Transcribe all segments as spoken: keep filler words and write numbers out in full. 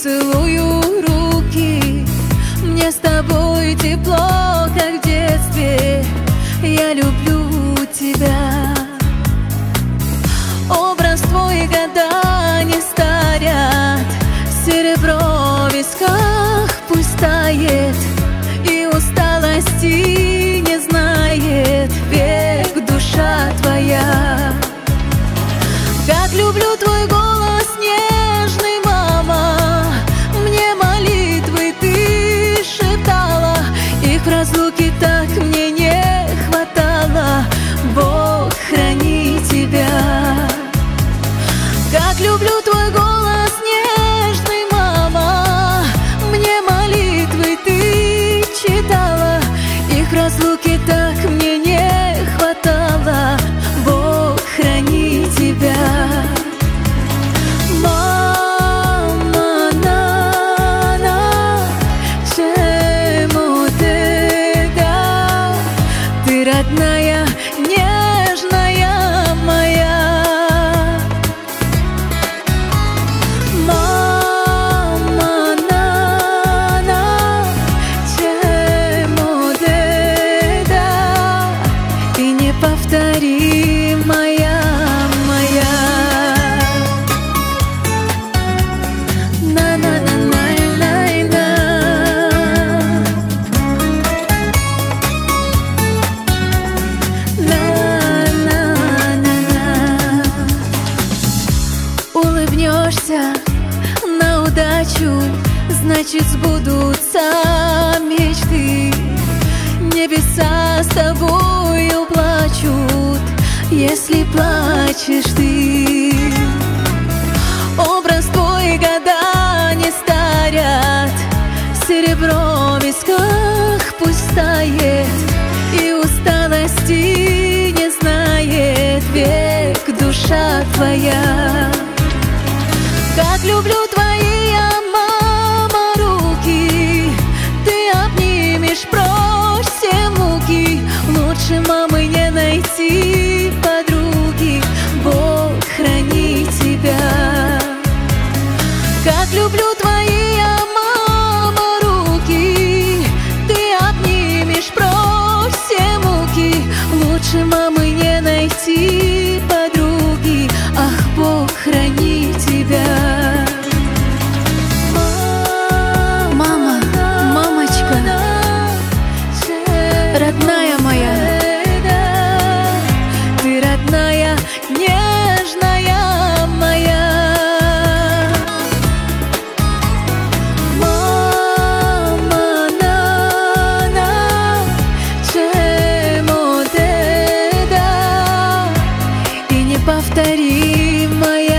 целую руки. Мне с тобой тепло, как в детстве. Я люблю тебя. Образ твой года не старят, серебро в висках пусть тает, и усталости не знает век душа твоя. Как люблю твой голос нежный, мама, мне молитвы ты шептала, их в разлуке так мне не хватало. Бог храни тебя. Как люблю твой голос нежный, мама, мне молитвы ты читала, их в разлуке так мне не хватало. Бог храни тебя. Мама, на-на, чему ты, да, ты родная, нежная моя. Мама, на-на, чему ты, да, и неповторимая. Улыбнешься на удачу, значит сбудутся мечты. Небеса с тобою плачут, если плачешь ты. Образ твой года не старят, серебро в висках пусть тает, и усталости не знает век душа твоя. Как люблю твои, я, мама, руки, ты обнимешь прочь все муки. Лучше мамы не найти подруги. Бог храни тебя. Как люблю твои, я, мама, руки, ты обнимешь прочь все муки. Лучше мамы не найти подруги. Ах, Бог храни тебя. Мама, мамочка, родная моя, ты родная, нежная моя. Мама, на-на, чему ты, да, и неповторимая.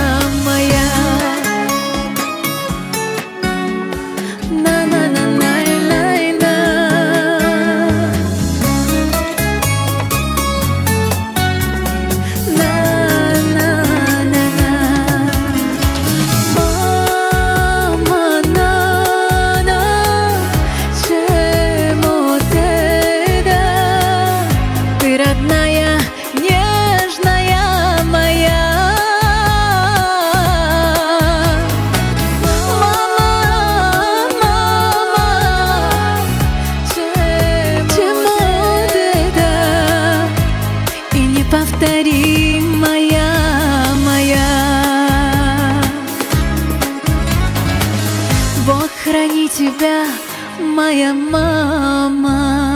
Родная, нежная моя. Мама, мама, чему ты, да, и неповторимая моя. Бог храни тебя, моя мама.